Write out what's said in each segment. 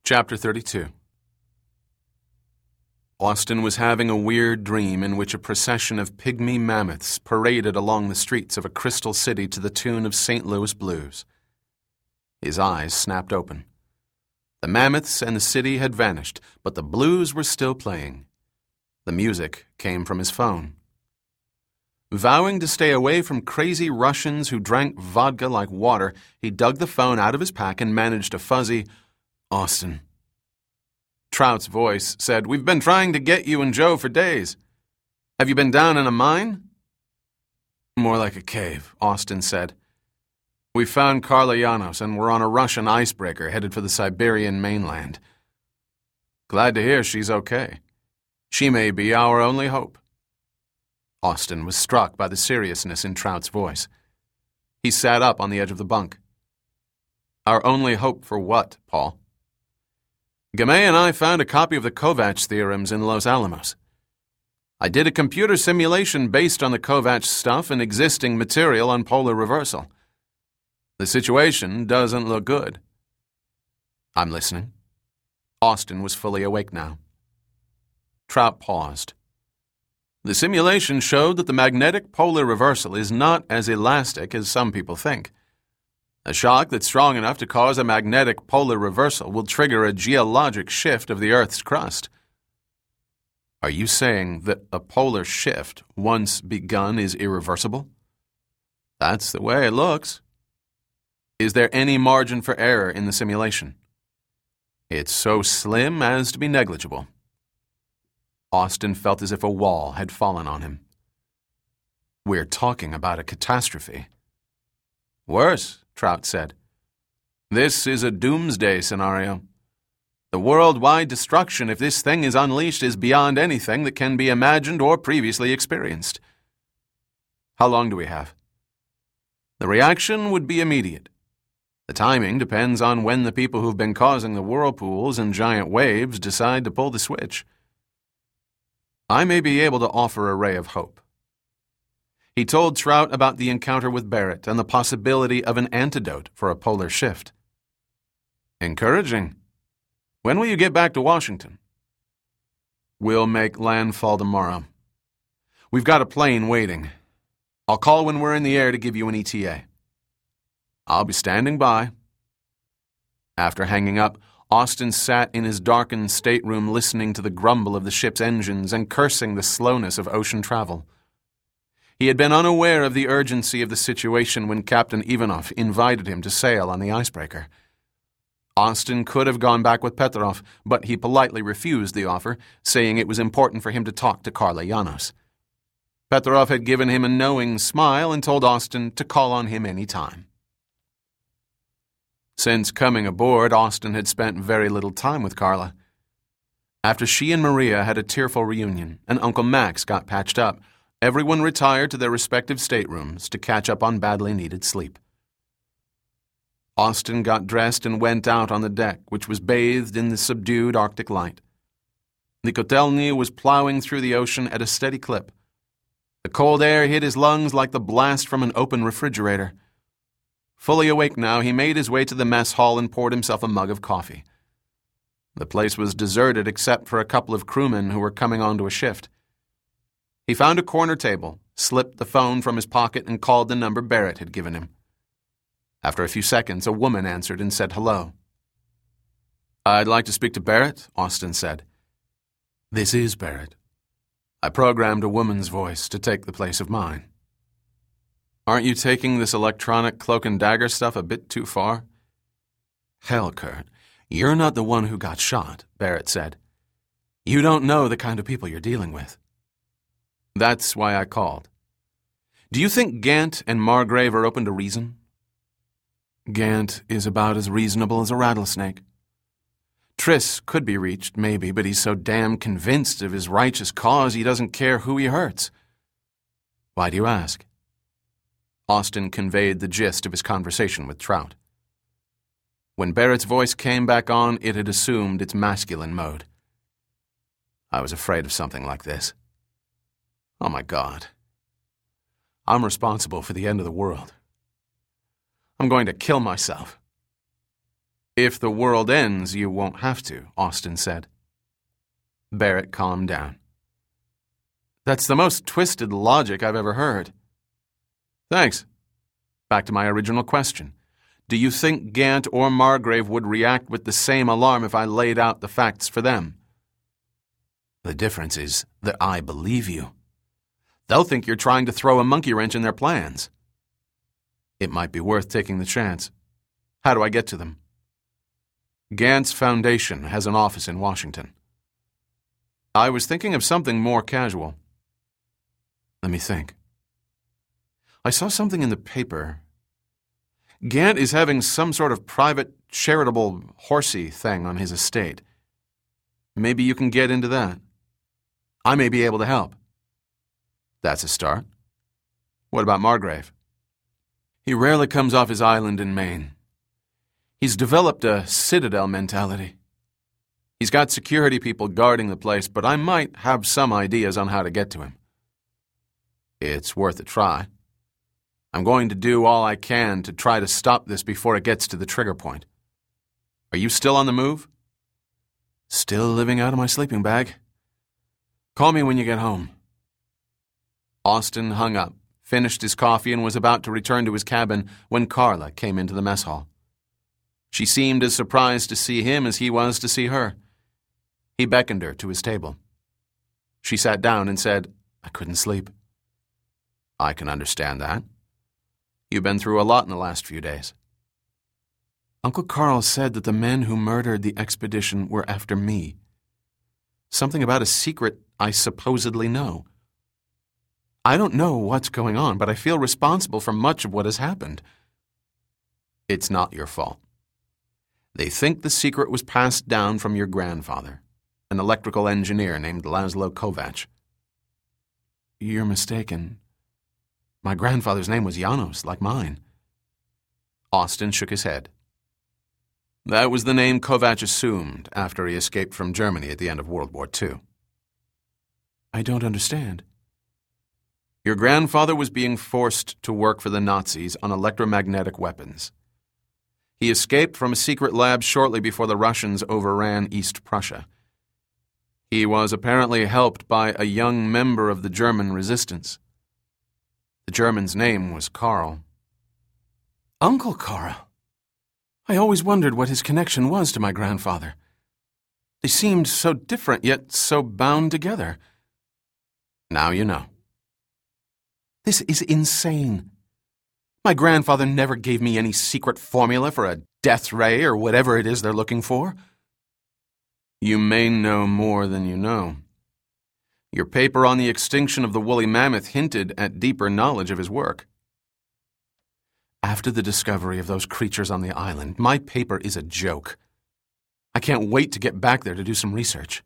Chapter 32. Austin was having a weird dream in which a procession of pygmy mammoths paraded along the streets of a crystal city to the tune of St. Louis blues. His eyes snapped open. The mammoths and the city had vanished, but the blues were still playing. The music came from his phone. Vowing to stay away from crazy Russians who drank vodka like water, he dug the phone out of his pack and managed a fuzzy, "Austin." Trout's voice said, "We've been trying to get you and Joe for days. Have you been down in a mine?" "More like a cave," Austin said. "We found Carla Llanos and we're on a Russian icebreaker headed for the Siberian mainland. Glad to hear she's okay. She may be our only hope." Austin was struck by the seriousness in Trout's voice. He sat up on the edge of the bunk. "Our only hope for what, Paul?" "Gamay and I found a copy of the Kovach theorems in Los Alamos. I did a computer simulation based on the Kovach stuff and existing material on polar reversal. The situation doesn't look good." "I'm listening." Austin was fully awake now. Trout paused. "The simulation showed that the magnetic polar reversal is not as elastic as some people think. A shock that's strong enough to cause a magnetic polar reversal will trigger a geologic shift of the Earth's crust." "Are you saying that a polar shift, once begun, is irreversible?" "That's the way it looks." "Is there any margin for error in the simulation?" "It's so slim as to be negligible." Austin felt as if a wall had fallen on him. "We're talking about a catastrophe." "Worse," Trout said. "This is a doomsday scenario. The worldwide destruction, if this thing is unleashed, is beyond anything that can be imagined or previously experienced." "How long do we have?" "The reaction would be immediate. The timing depends on when the people who've been causing the whirlpools and giant waves decide to pull the switch." "I may be able to offer a ray of hope." He told Trout about the encounter with Barrett and the possibility of an antidote for a polar shift. "Encouraging. When will you get back to Washington?" "We'll make landfall tomorrow. We've got a plane waiting. I'll call when we're in the air to give you an ETA." "I'll be standing by." After hanging up, Austin sat in his darkened stateroom listening to the grumble of the ship's engines and cursing the slowness of ocean travel. He had been unaware of the urgency of the situation when Captain Ivanov invited him to sail on the icebreaker. Austin could have gone back with Petrov, but he politely refused the offer, saying it was important for him to talk to Carla Llanos. Petrov had given him a knowing smile and told Austin to call on him any time. Since coming aboard, Austin had spent very little time with Carla. After she and Maria had a tearful reunion and Uncle Max got patched up, everyone retired to their respective staterooms to catch up on badly needed sleep. Austin got dressed and went out on the deck, which was bathed in the subdued Arctic light. The Kotelny was plowing through the ocean at a steady clip. The cold air hit his lungs like the blast from an open refrigerator. Fully awake now, he made his way to the mess hall and poured himself a mug of coffee. The place was deserted except for a couple of crewmen who were coming onto a shift. He found a corner table, slipped the phone from his pocket, and called the number Barrett had given him. After a few seconds, a woman answered and said hello. "I'd like to speak to Barrett," Austin said. "This is Barrett. I programmed a woman's voice to take the place of mine." "Aren't you taking this electronic cloak and dagger stuff a bit too far?" "Hell, Kurt, you're not the one who got shot," Barrett said. "You don't know the kind of people you're dealing with." "That's why I called. Do you think Gant and Margrave are open to reason?" "Gant is about as reasonable as a rattlesnake. Triss could be reached, maybe, but he's so damn convinced of his righteous cause he doesn't care who he hurts." "Why do you ask?" Austin conveyed the gist of his conversation with Trout. When Barrett's voice came back on, it had assumed its masculine mode. "I was afraid of something like this. Oh my God. I'm responsible for the end of the world. I'm going to kill myself." If the world ends, you won't have to, Austin said. Barrett calmed down. That's the most twisted logic I've ever heard. Thanks. Back to my original question. Do you think Gant or Margrave would react with the same alarm if I laid out the facts for them? The difference is that I believe you. They'll think you're trying to throw a monkey wrench in their plans. It might be worth taking the chance. How do I get to them? Gant's Foundation has an office in Washington. I was thinking of something more casual. Let me think. I saw something in the paper. Gant is having some sort of private, charitable, horsey thing on his estate. Maybe you can get into that. I may be able to help. That's a start. What about Margrave? He rarely comes off his island in Maine. He's developed a citadel mentality. He's got security people guarding the place, but I might have some ideas on how to get to him. It's worth a try. I'm going to do all I can to try to stop this before it gets to the trigger point. Are you still on the move? Still living out of my sleeping bag. Call me when you get home. Austin hung up, finished his coffee, and was about to return to his cabin when Carla came into the mess hall. She seemed as surprised to see him as he was to see her. He beckoned her to his table. She sat down and said, I couldn't sleep. I can understand that. You've been through a lot in the last few days. Uncle Carl said that the men who murdered the expedition were after me. Something about a secret I supposedly know. I don't know what's going on, but I feel responsible for much of what has happened. It's not your fault. They think the secret was passed down from your grandfather, an electrical engineer named Laszlo Kovac. You're mistaken. My grandfather's name was Janos, like mine. Austin shook his head. That was the name Kovac assumed after he escaped from Germany at the end of World War II. I don't understand. Your grandfather was being forced to work for the Nazis on electromagnetic weapons. He escaped from a secret lab shortly before the Russians overran East Prussia. He was apparently helped by a young member of the German resistance. The German's name was Karl. Uncle Karl. I always wondered what his connection was to my grandfather. They seemed so different, yet so bound together. Now you know. This is insane. My grandfather never gave me any secret formula for a death ray or whatever it is they're looking for. You may know more than you know. Your paper on the extinction of the woolly mammoth hinted at deeper knowledge of his work. After the discovery of those creatures on the island, my paper is a joke. I can't wait to get back there to do some research.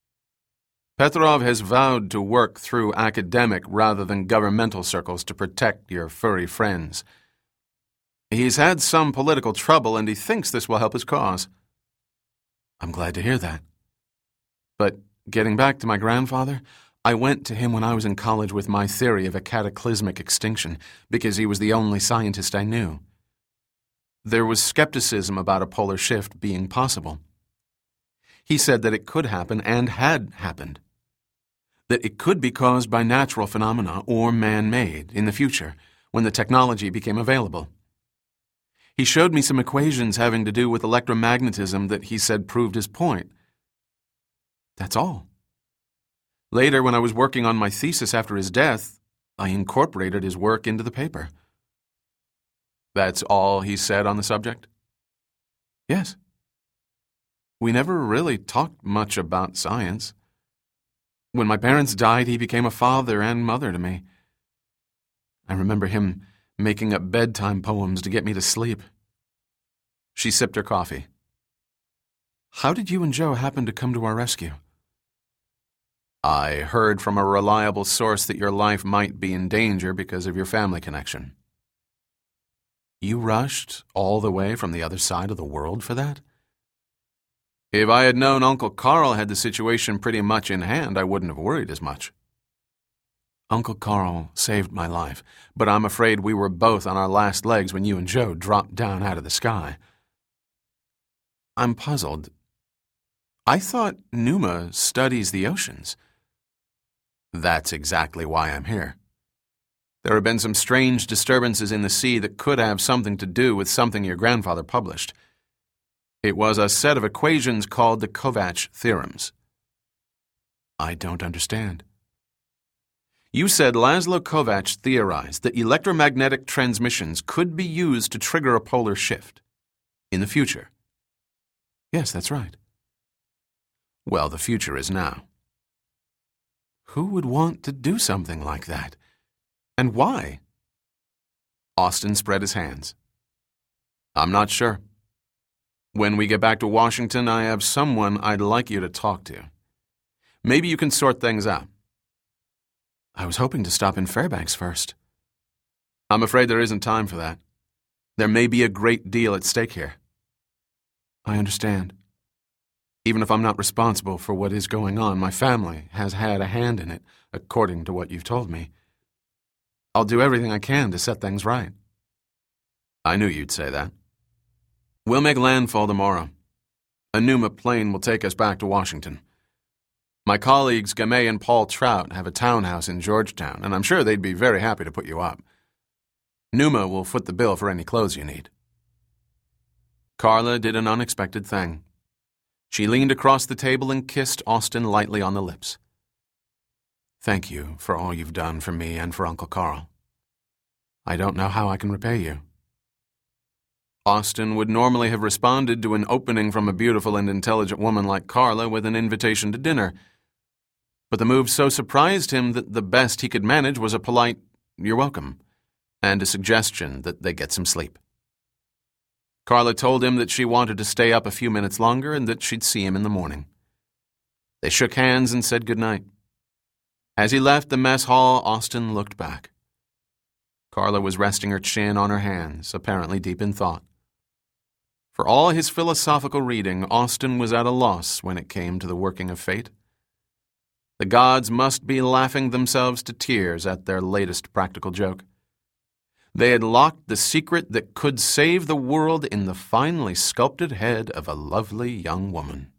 Petrov has vowed to work through academic rather than governmental circles to protect your furry friends. He's had some political trouble, and he thinks this will help his cause. I'm glad to hear that. But getting back to my grandfather, I went to him when I was in college with my theory of a cataclysmic extinction because he was the only scientist I knew. There was skepticism about a polar shift being possible. He said that it could happen and had happened. That it could be caused by natural phenomena or man-made in the future when the technology became available. He showed me some equations having to do with electromagnetism that he said proved his point. That's all. Later, when I was working on my thesis after his death, I incorporated his work into the paper. That's all he said on the subject? Yes. We never really talked much about science. When my parents died, he became a father and mother to me. I remember him making up bedtime poems to get me to sleep. She sipped her coffee. How did you and Joe happen to come to our rescue? I heard from a reliable source that your life might be in danger because of your family connection. You rushed all the way from the other side of the world for that? If I had known Uncle Carl had the situation pretty much in hand, I wouldn't have worried as much. Uncle Carl saved my life, but I'm afraid we were both on our last legs when you and Joe dropped down out of the sky. I'm puzzled. I thought Numa studies the oceans. That's exactly why I'm here. There have been some strange disturbances in the sea that could have something to do with something your grandfather published. It was a set of equations called the Kovach theorems. I don't understand. You said Laszlo Kovach theorized that electromagnetic transmissions could be used to trigger a polar shift in the future. Yes, that's right. Well, the future is now. Who would want to do something like that? And why? Austin spread his hands. I'm not sure. When we get back to Washington, I have someone I'd like you to talk to. Maybe you can sort things out. I was hoping to stop in Fairbanks first. I'm afraid there isn't time for that. There may be a great deal at stake here. I understand. Even if I'm not responsible for what is going on, my family has had a hand in it, according to what you've told me. I'll do everything I can to set things right. I knew you'd say that. We'll make landfall tomorrow. A Numa plane will take us back to Washington. My colleagues Gamay and Paul Trout have a townhouse in Georgetown, and I'm sure they'd be very happy to put you up. Numa will foot the bill for any clothes you need. Carla did an unexpected thing. She leaned across the table and kissed Austin lightly on the lips. Thank you for all you've done for me and for Uncle Carl. I don't know how I can repay you. Austin would normally have responded to an opening from a beautiful and intelligent woman like Carla with an invitation to dinner, but the move so surprised him that the best he could manage was a polite, "You're welcome," and a suggestion that they get some sleep. Carla told him that she wanted to stay up a few minutes longer and that she'd see him in the morning. They shook hands and said goodnight. As he left the mess hall, Austin looked back. Carla was resting her chin on her hands, apparently deep in thought. For all his philosophical reading, Austin was at a loss when it came to the working of fate. The gods must be laughing themselves to tears at their latest practical joke. They had locked the secret that could save the world in the finely sculpted head of a lovely young woman.